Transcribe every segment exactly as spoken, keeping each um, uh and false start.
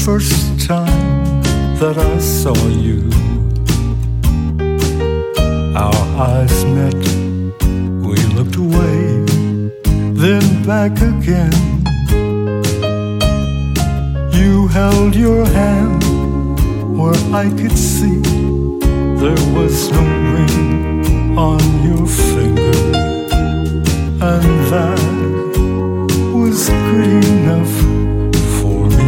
first time that I saw you. Our eyes met, we looked away, then back again. You held your hand where I could see there was no ring on your finger, and that was good enough for me.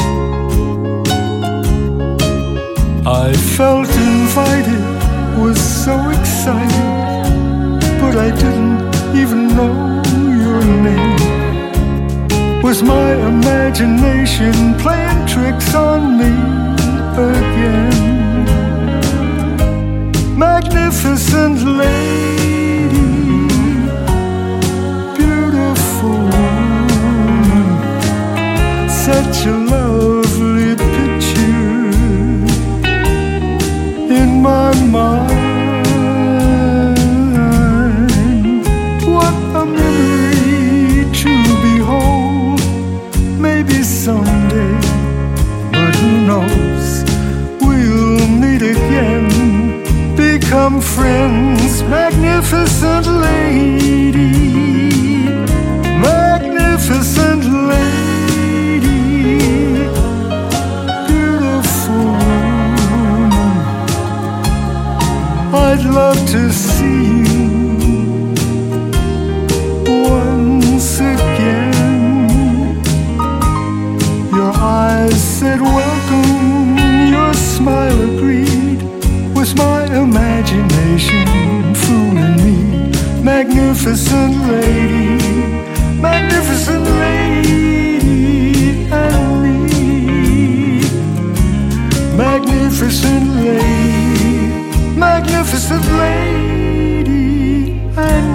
I felt invited, was so excited, but I didn't even know your name. Was my imagination playing tricks on me again? Magnificent lady, beautiful woman, such a lovely picture in my mind. What a memory to behold. Maybe someday, but who knows, we'll meet again, become friends. Magnificent lady, magnificent lady, beautiful woman, I'd love to see you once again. Your eyes said welcome, your smile agreed. Was my imagination fooling me? Magnificent lady, magnificent lady, and me. Magnificent lady, magnificent lady, and